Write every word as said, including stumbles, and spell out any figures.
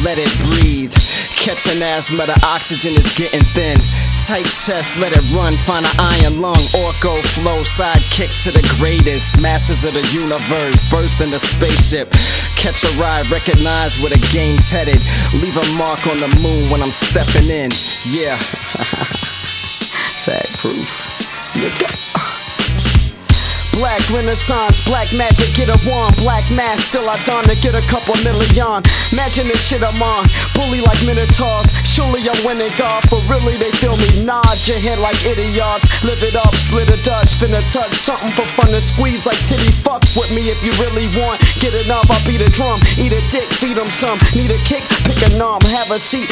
let it breathe. Catching asthma, the oxygen is getting thin. Tight chest, let it run, find an iron lung. Orco flow, sidekick to the greatest. Masters of the universe, burst in the spaceship. Catch a ride, recognize where the game's headed. Leave a mark on the moon when I'm stepping in. Yeah. Tag proof. You go. Black Renaissance, black magic, get a wand. Black mask, still I don to get a couple million. Imagine this shit I'm on, bully like minotaurs. Surely I'm winning golf, but really they feel me. Nod your head like idiots. Live it up, split a Dutch, finna touch something for fun to squeeze like titty. Fuck with me if you really want. Get enough, I'll beat a drum. Eat a dick, feed them some. Need a kick, pick a numb. Have a seat,